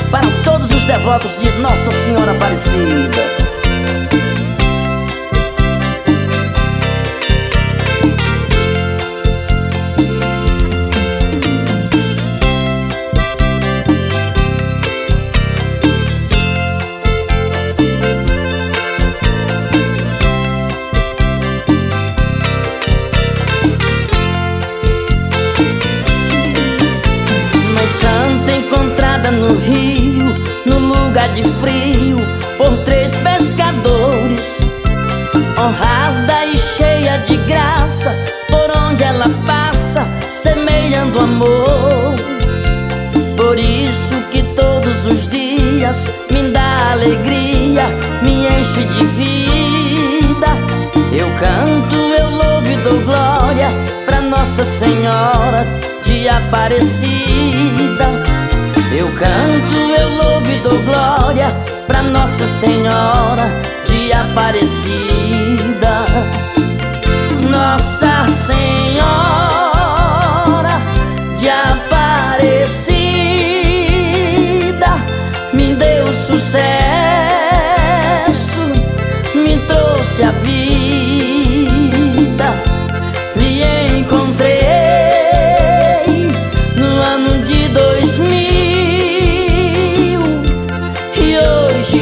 para todos os devotos de Nossa Senhora Aparecida. Santa encontrada no rio, no lugar de frio, por 3 pescadores. Honrada e cheia de graça, por onde ela passa, semeando amor. Por isso que todos os dias me dá alegria, me enche de vida. Eu canto, eu louvo e dou glória pra Nossa Senhora de Aparecida. Eu canto, eu louvo e dou glória pra Nossa Senhora de Aparecida. Nossa Senhora de Aparecida me deu sucesso, me trouxe a vida. Lhe encontrei no ano de 2000 e hoje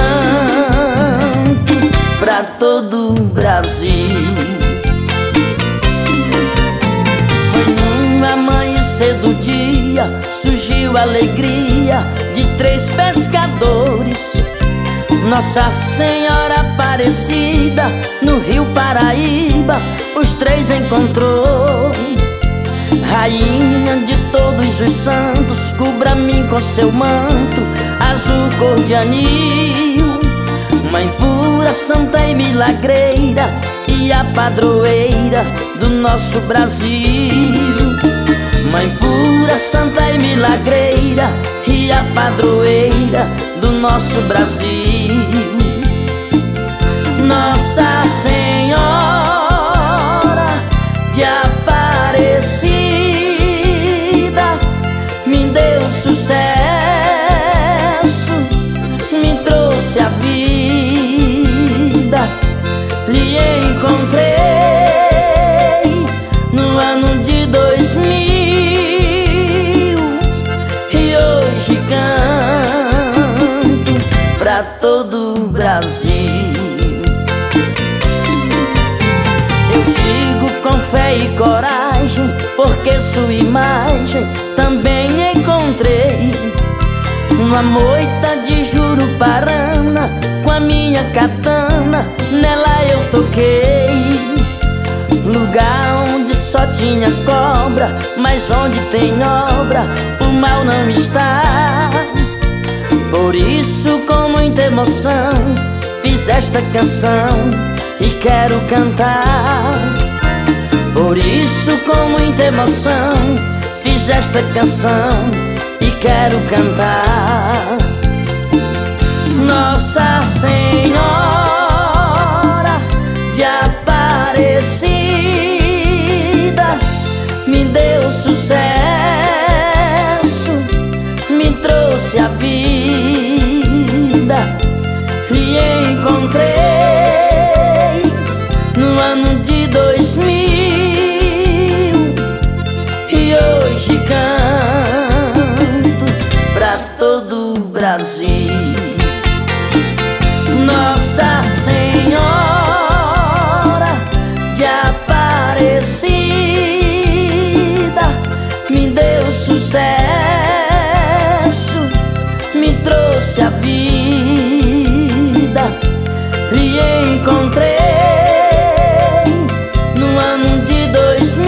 canto pra todo o Brasil. Foi num amanhecer do dia, surgiu a alegria de 3 pescadores. Nossa Senhora Aparecida, no Rio Paraíba, os 3 encontrou. Rainha de todos os santos, cubra-me com seu manto azul cor de anil. Mãe pura, santa e milagreira, e a padroeira do nosso Brasil. Mãe pura, santa e milagreira, e a padroeira do nosso Brasil. Nossa Senhora de Aparecida me deu sucesso, me trouxe a vida. Lhe encontrei no ano de 2000 e hoje canto pra todo o Brasil. Eu digo com fé e coragem, porque sua imagem também encontrei. Numa moita de Juruparana, com a minha katana, nela eu toquei. Lugar onde só tinha cobra, mas onde tem obra, o mal não está. Por isso, com muita emoção, fiz esta canção e quero cantar. Por isso, com muita emoção, fiz esta canção e quero cantar. Nossa Senhora de Aparecida me deu sucesso, me trouxe a vida. Lhe encontrei no ano de 2000 e hoje canto pra todo o Brasil. Nossa Senhora de Aparecida me deu sucesso, me trouxe a vida. Lhe encontrei no ano de 2000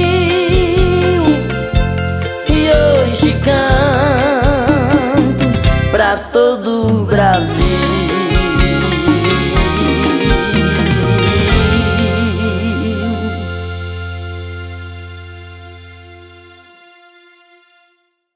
e hoje canto pra todo o Brasil.